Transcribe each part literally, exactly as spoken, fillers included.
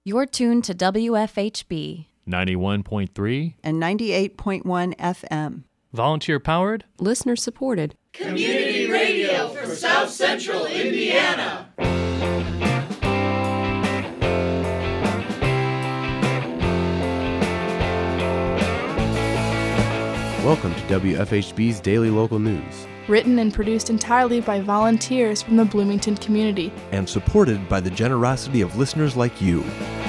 You're tuned to W F H B ninety-one point three and ninety-eight point one F M. Volunteer-powered, listener-supported. Community radio for South Central Indiana. Welcome to W F H B's Daily Local News. Written and produced entirely by volunteers from the Bloomington community. And supported by the generosity of listeners like you.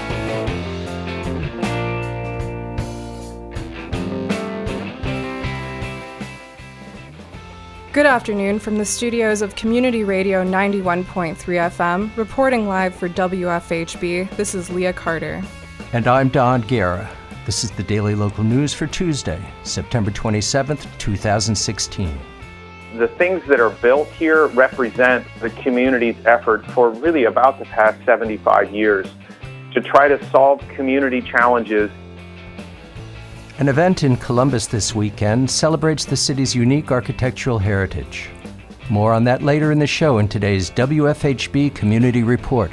Good afternoon from the studios of Community Radio ninety-one point three F M, reporting live for W F H B. This is Leah Carter. And I'm Don Guerra. This is the Daily Local News for Tuesday, September twenty-seventh, twenty sixteen. The things that are built here represent the community's effort for really about the past seventy-five years to try to solve community challenges. An event in Columbus this weekend celebrates the city's unique architectural heritage. More on that later in the show in today's W F H B Community Report.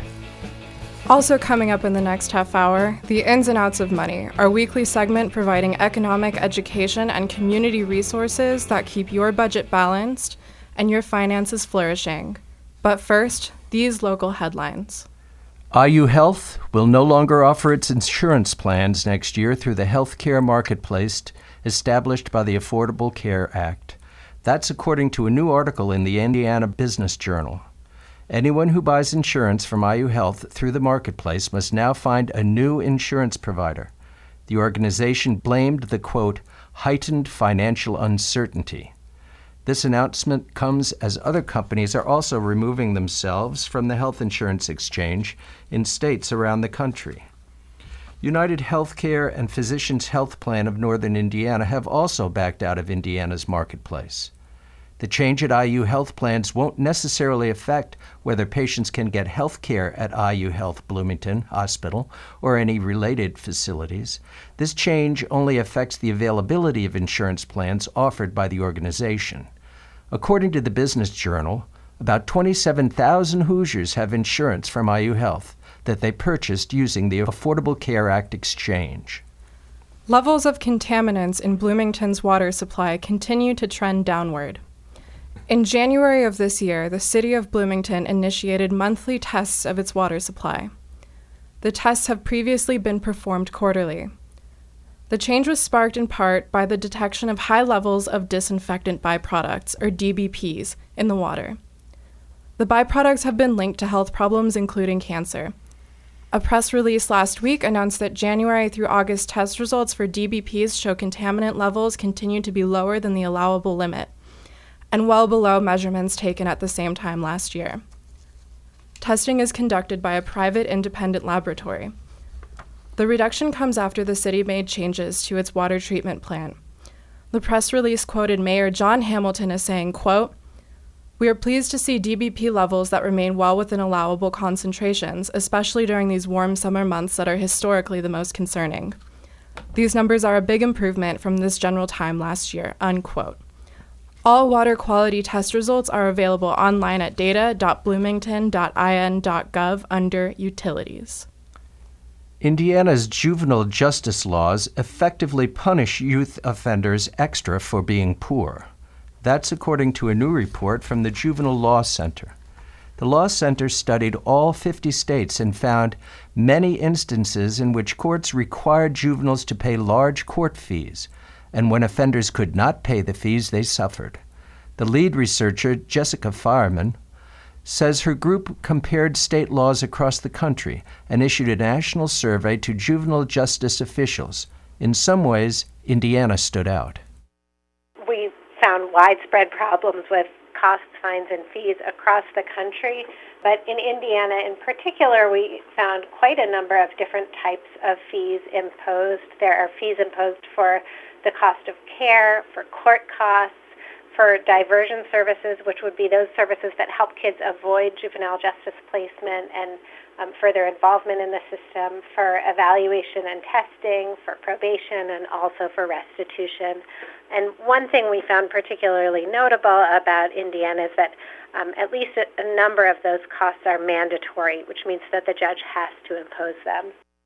Also coming up in the next half hour, the ins and outs of money, our weekly segment providing economic education and community resources that keep your budget balanced and your finances flourishing. But first, these local headlines. I U Health will no longer offer its insurance plans next year through the healthcare marketplace established by the Affordable Care Act. That's according to a new article in the Indiana Business Journal. Anyone who buys insurance from I U Health through the marketplace must now find a new insurance provider. The organization blamed the, quote, heightened financial uncertainty. This announcement comes as other companies are also removing themselves from the health insurance exchange in states around the country. United Healthcare and Physicians Health Plan of Northern Indiana have also backed out of Indiana's marketplace. The change at I U Health plans won't necessarily affect whether patients can get health care at I U Health Bloomington Hospital or any related facilities. This change only affects the availability of insurance plans offered by the organization. According to the Business Journal, about twenty-seven thousand Hoosiers have insurance from I U Health that they purchased using the Affordable Care Act exchange. Levels of contaminants in Bloomington's water supply continue to trend downward. In January of this year, the city of Bloomington initiated monthly tests of its water supply. The tests have previously been performed quarterly. The change was sparked in part by the detection of high levels of disinfectant byproducts, or D B Ps, in the water. The byproducts have been linked to health problems, including cancer. A press release last week announced that January through August test results for D B Ps show contaminant levels continue to be lower than the allowable limit, and well below measurements taken at the same time last year. Testing is conducted by a private independent laboratory. The reduction comes after the city made changes to its water treatment plant. The press release quoted Mayor John Hamilton as saying, quote, "We are pleased to see D B P levels that remain well within allowable concentrations, especially during these warm summer months that are historically the most concerning. These numbers are a big improvement from this general time last year," unquote. All water quality test results are available online at data dot bloomington dot I N dot gov under Utilities. Indiana's juvenile justice laws effectively punish youth offenders extra for being poor. That's according to a new report from the Juvenile Law Center. The Law Center studied all fifty states and found many instances in which courts required juveniles to pay large court fees, and when offenders could not pay the fees, they suffered. The lead researcher, Jessica Fireman, says her group compared state laws across the country and issued a national survey to juvenile justice officials. In some ways, Indiana stood out. We found widespread problems with costs, fines, and fees across the country, but in Indiana in particular, we found quite a number of different types of fees imposed. There are fees imposed for the cost of care, for court costs, for diversion services, which would be those services that help kids avoid juvenile justice placement and um, further involvement in the system, for evaluation and testing, for probation, and also for restitution. And one thing we found particularly notable about Indiana is that um, at least a, a number of those costs are mandatory, which means that the judge has to impose them.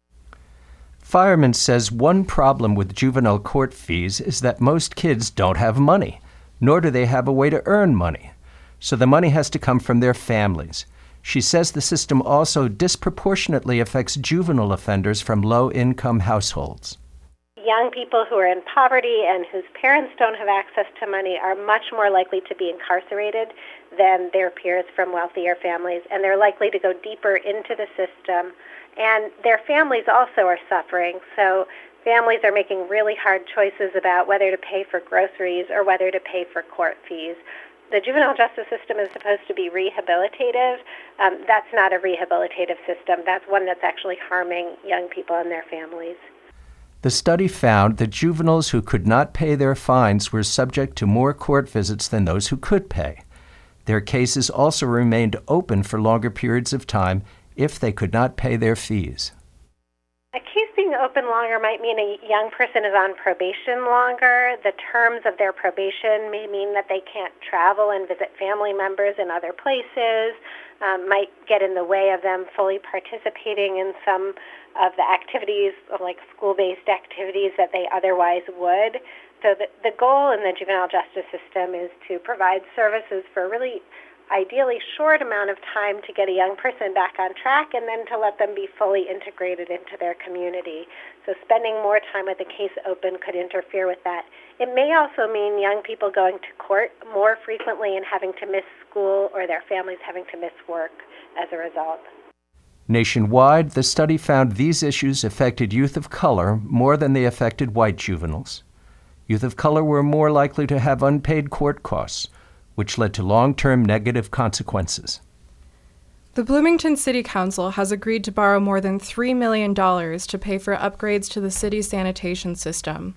Fireman says one problem with juvenile court fees is that most kids don't have money, nor do they have a way to earn money. So the money has to come from their families. She says the system also disproportionately affects juvenile offenders from low-income households. Young people who are in poverty and whose parents don't have access to money are much more likely to be incarcerated than their peers from wealthier families, and they're likely to go deeper into the system. And their families also are suffering, so families are making really hard choices about whether to pay for groceries or whether to pay for court fees. The juvenile justice system is supposed to be rehabilitative. Um, that's not a rehabilitative system. That's one that's actually harming young people and their families. The study found that juveniles who could not pay their fines were subject to more court visits than those who could pay. Their cases also remained open for longer periods of time if they could not pay their fees. A case being open longer might mean a young person is on probation longer. The terms of their probation may mean that they can't travel and visit family members in other places, um, might get in the way of them fully participating in some of the activities, like school-based activities that they otherwise would. So the, the goal in the juvenile justice system is to provide services for a really ideally short amount of time to get a young person back on track and then to let them be fully integrated into their community. So spending more time with the case open could interfere with that. It may also mean young people going to court more frequently and having to miss school, or their families having to miss work as a result. Nationwide, the study found these issues affected youth of color more than they affected white juveniles. Youth of color were more likely to have unpaid court costs, which led to long-term negative consequences. The Bloomington City Council has agreed to borrow more than three million dollars to pay for upgrades to the city's sanitation system.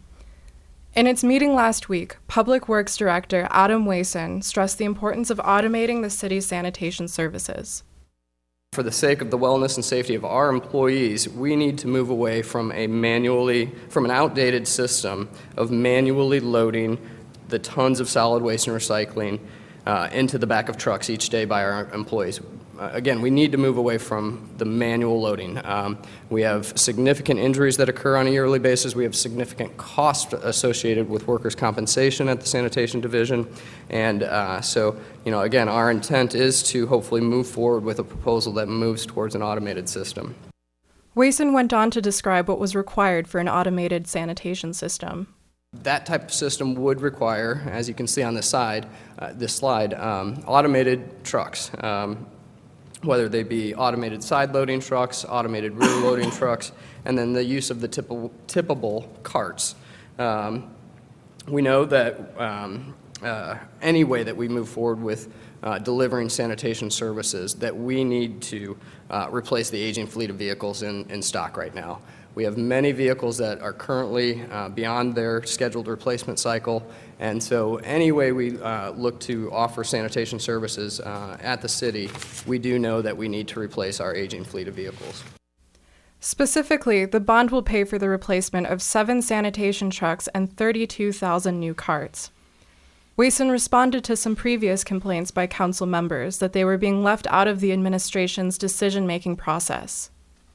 In its meeting last week, Public Works Director Adam Wason stressed the importance of automating the city's sanitation services. For the sake of the wellness and safety of our employees, we need to move away from a manually, from an outdated system of manually loading the tons of solid waste and recycling uh, into the back of trucks each day by our employees. Uh, again, we need to move away from the manual loading. Um, we have significant injuries that occur on a yearly basis. We have significant costs associated with workers' compensation at the sanitation division. And uh, so, you know, again, our intent is to hopefully move forward with a proposal that moves towards an automated system. Wason went on to describe what was required for an automated sanitation system. That type of system would require, as you can see on the side, uh, this slide, um, automated trucks, um, whether they be automated side-loading trucks, automated rear-loading trucks, and then the use of the tippable, tippable carts. Um, we know that um, uh, any way that we move forward with uh, delivering sanitation services, that we need to uh, replace the aging fleet of vehicles in, in stock right now. We have many vehicles that are currently uh, beyond their scheduled replacement cycle, and so any way we uh, look to offer sanitation services uh, at the city, we do know that we need to replace our aging fleet of vehicles. Specifically, the bond will pay for the replacement of seven sanitation trucks and thirty-two thousand new carts. Wason responded to some previous complaints by council members that they were being left out of the administration's decision-making process.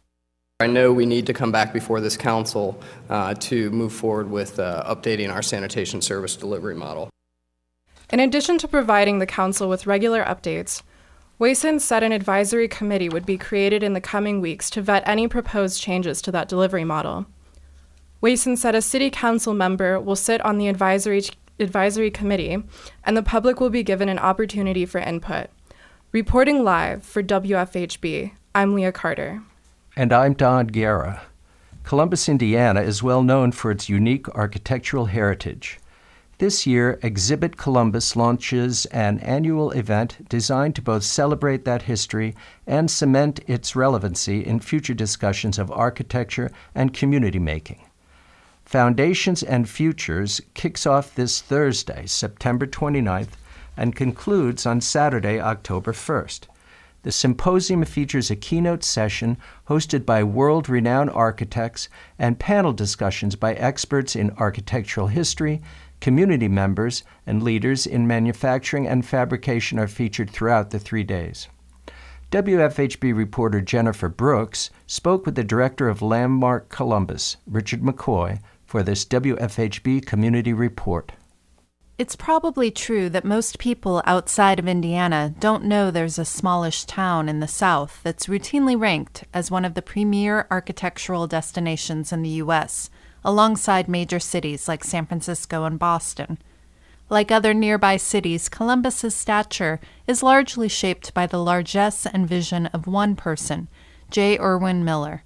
I know we need to come back before this council uh, to move forward with uh, updating our sanitation service delivery model. In addition to providing the council with regular updates, Wason said an advisory committee would be created in the coming weeks to vet any proposed changes to that delivery model. Wason said a city council member will sit on the advisory, advisory committee, and the public will be given an opportunity for input. Reporting live for W F H B, I'm Leah Carter. And I'm Don Guerra. Columbus, Indiana is well known for its unique architectural heritage. This year, Exhibit Columbus launches an annual event designed to both celebrate that history and cement its relevancy in future discussions of architecture and community making. Foundations and Futures kicks off this Thursday, September twenty-ninth, and concludes on Saturday, October first. The symposium features a keynote session hosted by world-renowned architects and panel discussions by experts in architectural history. Community members and leaders in manufacturing and fabrication are featured throughout the three days. W F H B reporter Jennifer Brooks spoke with the director of Landmark Columbus, Richard McCoy, for this W F H B Community Report. It's probably true that most people outside of Indiana don't know there's a smallish town in the South that's routinely ranked as one of the premier architectural destinations in the U S, alongside major cities like San Francisco and Boston. Like other nearby cities, Columbus's stature is largely shaped by the largesse and vision of one person, J. Irwin Miller.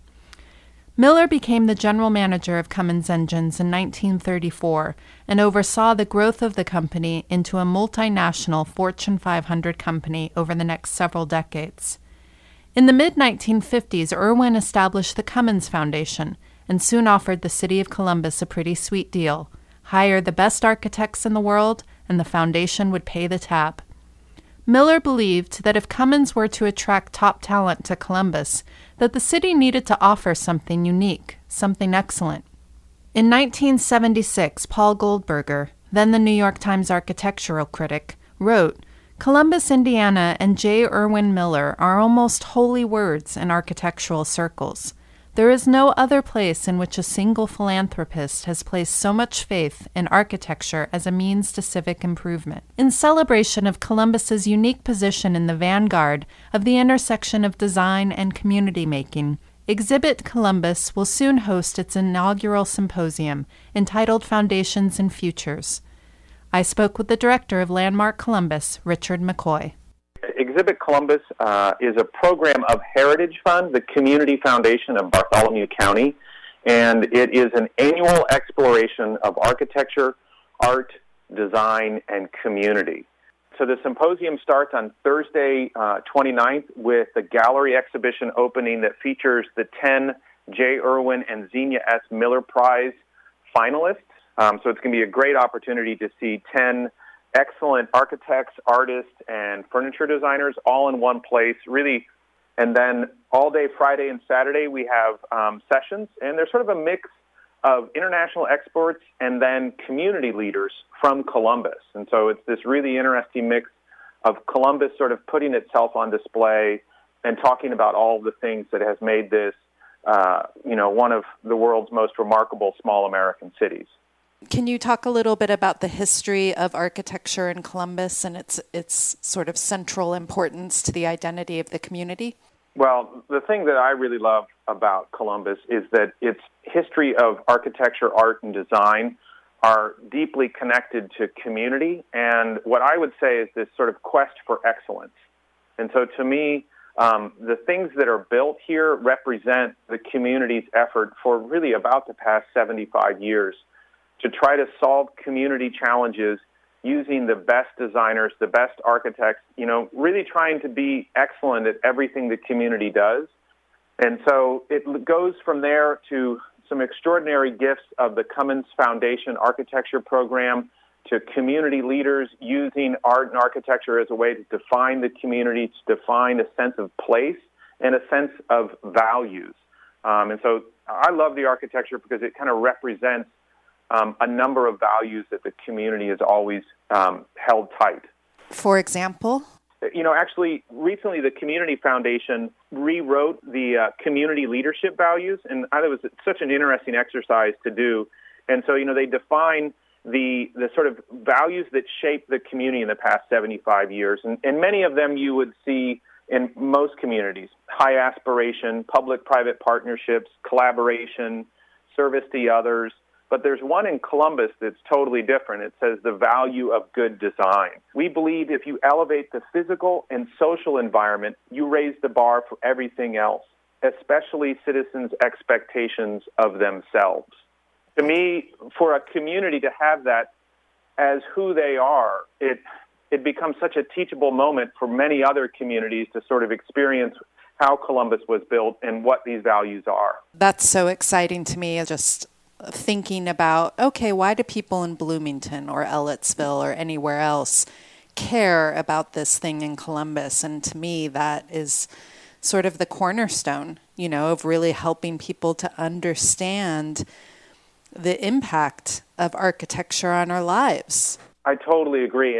Miller became the general manager of Cummins Engines in nineteen thirty-four and oversaw the growth of the company into a multinational Fortune five hundred company over the next several decades. In the mid nineteen fifties, Irwin established the Cummins Foundation and soon offered the city of Columbus a pretty sweet deal: hire the best architects in the world, and the foundation would pay the tab. Miller believed that if Cummins were to attract top talent to Columbus, that the city needed to offer something unique, something excellent. In nineteen seventy-six, Paul Goldberger, then the New York Times architectural critic, wrote, "Columbus, Indiana, and J. Irwin Miller are almost holy words in architectural circles. There is no other place in which a single philanthropist has placed so much faith in architecture as a means to civic improvement." In celebration of Columbus's unique position in the vanguard of the intersection of design and community making, Exhibit Columbus will soon host its inaugural symposium entitled Foundations and Futures. I spoke with the director of Landmark Columbus, Richard McCoy. Exhibit Columbus uh, is a program of Heritage Fund, the community foundation of Bartholomew County, and it is an annual exploration of architecture, art, design, and community. So the symposium starts on Thursday, uh, twenty-ninth, with the gallery exhibition opening that features the ten J. Irwin and Xenia S. Miller Prize finalists. Um, so it's going to be a great opportunity to see ten excellent architects, artists, and furniture designers all in one place, really. And then all day Friday and Saturday, we have um, sessions, and there's sort of a mix of international experts and then community leaders from Columbus. And so it's this really interesting mix of Columbus sort of putting itself on display and talking about all the things that has made this, uh, you know, one of the world's most remarkable small American cities. Can you talk a little bit about the history of architecture in Columbus and its its sort of central importance to the identity of the community? Well, the thing that I really love about Columbus is that its history of architecture, art, and design are deeply connected to community, and what I would say is this sort of quest for excellence. And so to me, um, the things that are built here represent the community's effort for really about the past seventy-five years to try to solve community challenges using the best designers, the best architects, you know, really trying to be excellent at everything the community does. And so it goes from there to some extraordinary gifts of the Cummins Foundation Architecture Program, to community leaders using art and architecture as a way to define the community, to define a sense of place and a sense of values. Um, and so I love the architecture because it kind of represents Um, a number of values that the community has always um, held tight. For example? You know, actually, recently the Community Foundation rewrote the uh, community leadership values, and I thought it was such an interesting exercise to do. And so, you know, they define the the sort of values that shape the community in the past seventy-five years. And, and many of them you would see in most communities: high aspiration, public-private partnerships, collaboration, service to others. But there's one in Columbus that's totally different. It says the value of good design. We believe if you elevate the physical and social environment, you raise the bar for everything else, especially citizens' expectations of themselves. To me, for a community to have that as who they are, it it becomes such a teachable moment for many other communities to sort of experience how Columbus was built and what these values are. That's so exciting to me, just thinking about, okay, why do people in Bloomington or Ellettsville or anywhere else care about this thing in Columbus? And to me, that is sort of the cornerstone, you know, of really helping people to understand the impact of architecture on our lives. I totally agree, and it's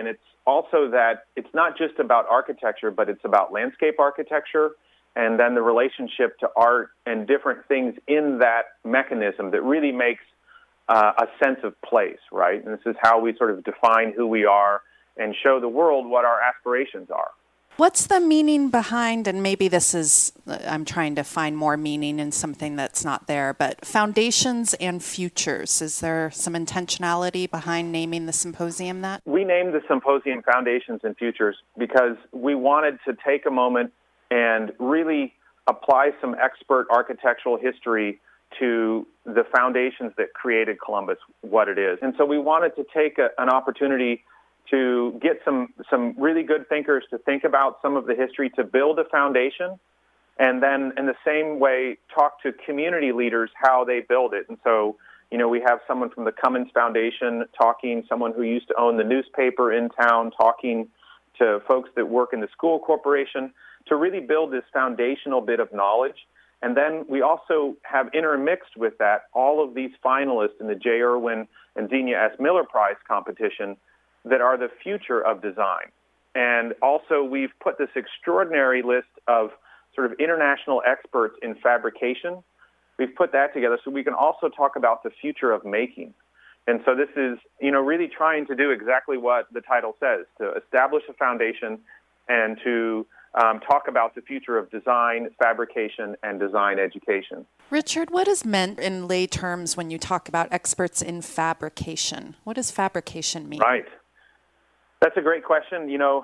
also that it's not just about architecture, but it's about landscape architecture and then the relationship to art and different things in that mechanism that really makes uh, a sense of place, right? And this is how we sort of define who we are and show the world what our aspirations are. What's the meaning behind, and maybe this is, I'm trying to find more meaning in something that's not there, but foundations and futures. Is there some intentionality behind naming the symposium that? We named the symposium Foundations and Futures because we wanted to take a moment and really apply some expert architectural history to the foundations that created Columbus, what it is. And so we wanted to take a, an opportunity to get some, some really good thinkers to think about some of the history, to build a foundation, and then in the same way talk to community leaders how they build it. And so, you know, we have someone from the Cummins Foundation talking, someone who used to own the newspaper in town talking to folks that work in the school corporation to really build this foundational bit of knowledge. And then we also have intermixed with that all of these finalists in the J. Irwin and Xenia S. Miller Prize competition that are the future of design. And also we've put this extraordinary list of sort of international experts in fabrication. We've put that together so we can also talk about the future of making. And so this is, you know, really trying to do exactly what the title says, to establish a foundation and to um, talk about the future of design, fabrication, and design education. Richard, what is meant in lay terms when you talk about experts in fabrication? What does fabrication mean? Right. That's a great question. You know,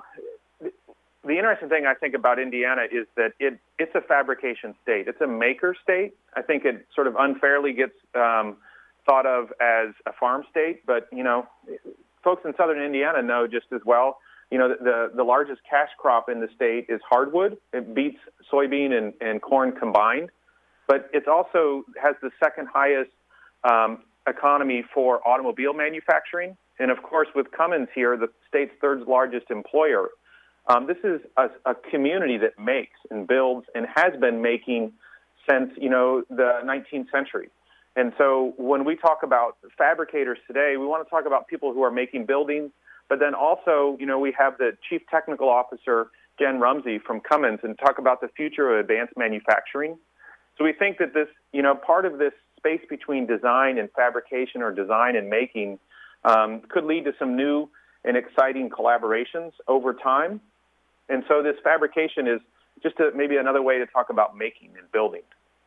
the interesting thing I think about Indiana is that it it's a fabrication state. It's a maker state. I think it sort of unfairly gets um, thought of as a farm state, but, you know, folks in southern Indiana know just as well. You know, the, the largest cash crop in the state is hardwood. It beats soybean and, and corn combined, but it also has the second highest um, economy for automobile manufacturing. And, of course, with Cummins here, the state's third largest employer, um, this is a, a community that makes and builds and has been making since, you know, the nineteenth century. And so when we talk about fabricators today, we want to talk about people who are making buildings, but then also, you know, we have the Chief Technical Officer, Jen Rumsey from Cummins, and talk about the future of advanced manufacturing. So we think that this, you know, part of this space between design and fabrication or design and making Um, could lead to some new and exciting collaborations over time. And so this fabrication is just a, maybe another way to talk about making and building.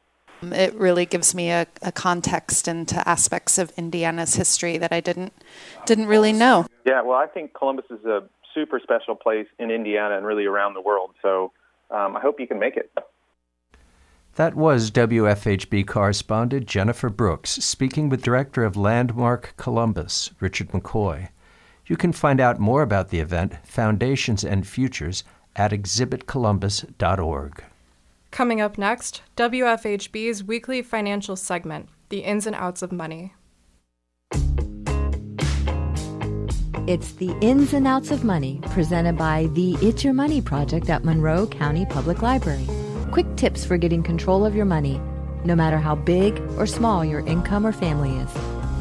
It really gives me a, a context into aspects of Indiana's history that I didn't didn't really know. Yeah, well, I think Columbus is a super special place in Indiana and really around the world. So um, I hope you can make it. That was W F H B correspondent Jennifer Brooks speaking with Director of Landmark Columbus, Richard McCoy. You can find out more about the event, Foundations and Futures, at exhibit columbus dot org. Coming up next, W F H B's weekly financial segment, The Ins and Outs of Money. It's The Ins and Outs of Money, presented by the It's Your Money Project at Monroe County Public Library. Quick tips for getting control of your money, no matter how big or small your income or family is.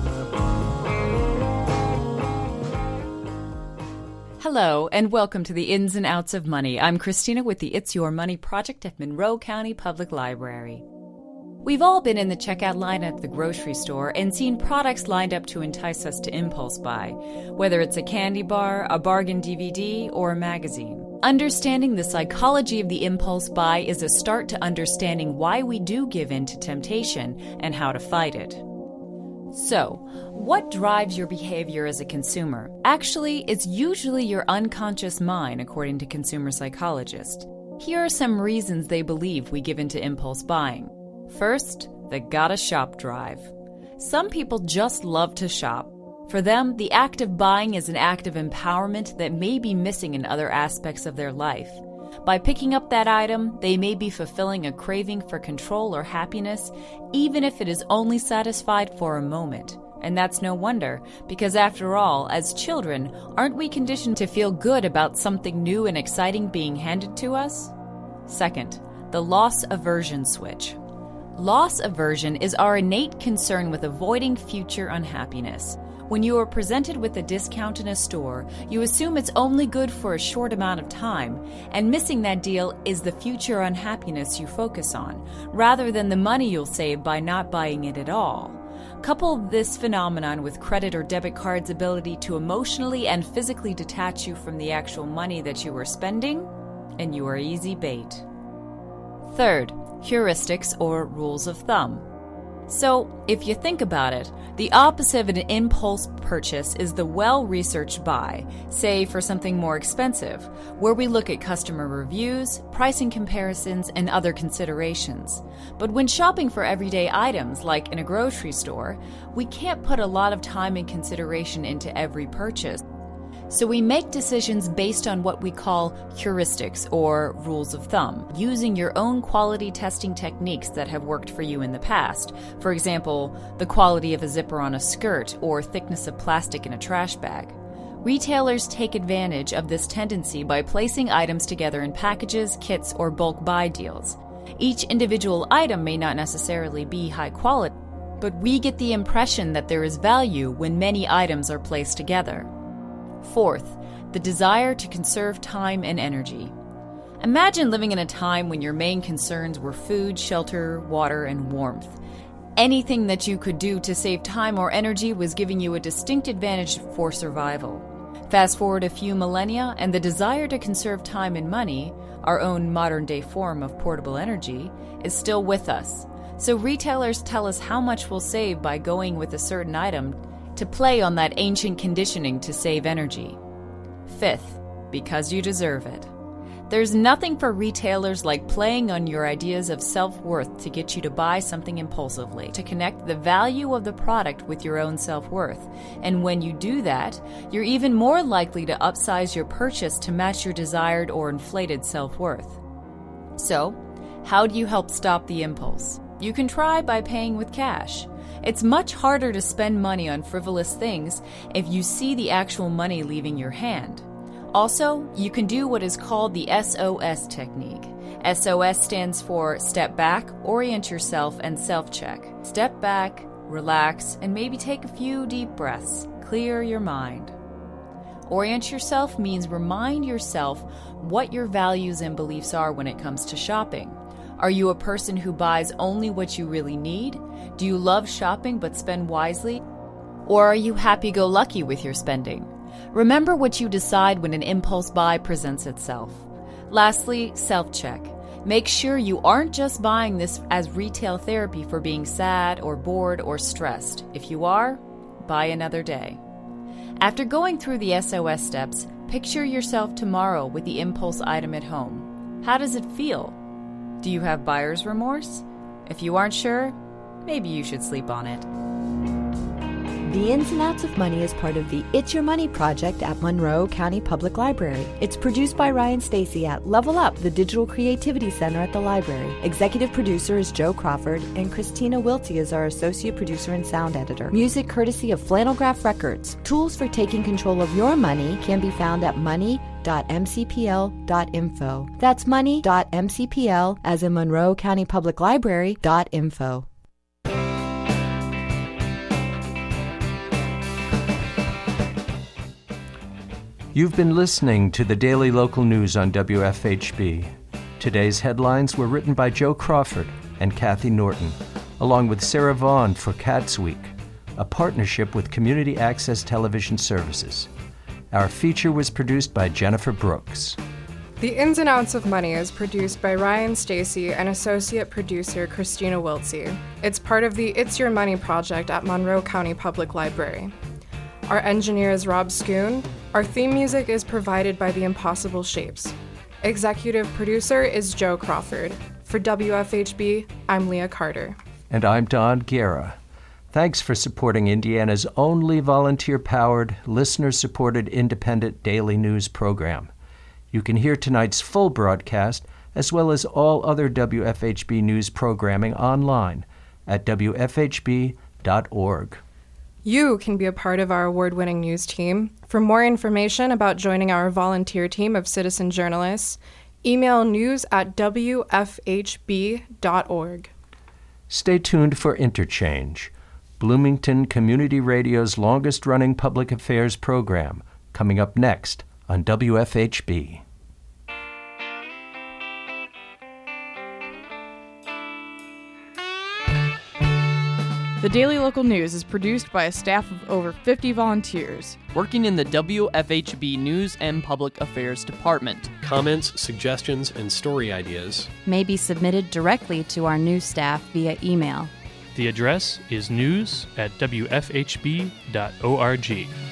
Hello, and welcome to the Ins and Outs of Money. I'm Christina with the It's Your Money Project at Monroe County Public Library. We've all been in the checkout line at the grocery store and seen products lined up to entice us to impulse buy, whether it's a candy bar, a bargain D V D, or a magazine. Understanding the psychology of the impulse buy is a start to understanding why we do give in to temptation and how to fight it. So, what drives your behavior as a consumer? Actually, it's usually your unconscious mind, according to consumer psychologists. Here are some reasons they believe we give in to impulse buying. First, the gotta shop drive. Some people just love to shop. For them, the act of buying is an act of empowerment that may be missing in other aspects of their life. By picking up that item, they may be fulfilling a craving for control or happiness, even if it is only satisfied for a moment. And that's no wonder, because after all, as children, aren't we conditioned to feel good about something new and exciting being handed to us? Second, the loss aversion switch. Loss aversion is our innate concern with avoiding future unhappiness. When you are presented with a discount in a store, you assume it's only good for a short amount of time, and missing that deal is the future unhappiness you focus on, rather than the money you'll save by not buying it at all. Couple this phenomenon with credit or debit cards' ability to emotionally and physically detach you from the actual money that you are spending, and you are easy bait. Third, heuristics or rules of thumb. So, if you think about it, the opposite of an impulse purchase is the well-researched buy, say for something more expensive, where we look at customer reviews, pricing comparisons, and other considerations. But when shopping for everyday items, like in a grocery store, we can't put a lot of time and consideration into every purchase. So we make decisions based on what we call heuristics or rules of thumb, using your own quality testing techniques that have worked for you in the past. For example, the quality of a zipper on a skirt or thickness of plastic in a trash bag. Retailers take advantage of this tendency by placing items together in packages, kits, or bulk buy deals. Each individual item may not necessarily be high quality, but we get the impression that there is value when many items are placed together. Fourth, the desire to conserve time and energy. Imagine living in a time when your main concerns were food, shelter, water, and warmth. Anything that you could do to save time or energy was giving you a distinct advantage for survival. Fast forward a few millennia, and the desire to conserve time and money, our own modern-day form of portable energy, is still with us. So retailers tell us how much we'll save by going with a certain item to play on that ancient conditioning to save energy. Fifth, because you deserve it. There's nothing for retailers like playing on your ideas of self-worth to get you to buy something impulsively, to connect the value of the product with your own self-worth. And when you do that, you're even more likely to upsize your purchase to match your desired or inflated self-worth. So, how do you help stop the impulse? You can try by paying with cash. It's much harder to spend money on frivolous things if you see the actual money leaving your hand. Also, you can do what is called the S O S technique. S O S stands for Step Back, Orient Yourself, and Self-Check. Step back, relax, and maybe take a few deep breaths. Clear your mind. Orient yourself means remind yourself what your values and beliefs are when it comes to shopping. Are you a person who buys only what you really need? Do you love shopping but spend wisely? Or are you happy-go-lucky with your spending? Remember what you decide when an impulse buy presents itself. Lastly, self-check. Make sure you aren't just buying this as retail therapy for being sad or bored or stressed. If you are, buy another day. After going through the S O S steps, picture yourself tomorrow with the impulse item at home. How does it feel? Do you have buyer's remorse? If you aren't sure, maybe you should sleep on it. The Ins and Outs of Money is part of the It's Your Money project at Monroe County Public Library. It's produced by Ryan Stacy at Level Up, the Digital Creativity Center at the library. Executive producer is Joe Crawford, and Christina Wiltsey is our associate producer and sound editor. Music courtesy of Flannelgraph Records. Tools for taking control of your money can be found at money dot m c p l dot info. That's money dot m c p l, as in Monroe County Public Library, dot info. You've been listening to the Daily Local News on W F H B. Today's headlines were written by Joe Crawford and Kathy Norton, along with Sarah Vaughn for Cats Week, a partnership with Community Access Television Services. Our feature was produced by Jennifer Brooks. The Ins and Outs of Money is produced by Ryan Stacy and associate producer Christina Wiltsey. It's part of the It's Your Money project at Monroe County Public Library. Our engineer is Rob Schoon. Our theme music is provided by The Impossible Shapes. Executive producer is Joe Crawford. For W F H B, I'm Leah Carter. And I'm Don Guerra. Thanks for supporting Indiana's only volunteer-powered, listener-supported independent daily news program. You can hear tonight's full broadcast, as well as all other W F H B news programming online at w f h b dot org. You can be a part of our award-winning news team. For more information about joining our volunteer team of citizen journalists, email news at w f h b dot org. Stay tuned for Interchange, Bloomington Community Radio's longest-running public affairs program, coming up next on W F H B. The Daily Local News is produced by a staff of over fifty volunteers working in the W F H B News and Public Affairs Department. Comments, suggestions, and story ideas may be submitted directly to our news staff via email. The address is news at w f h b dot org.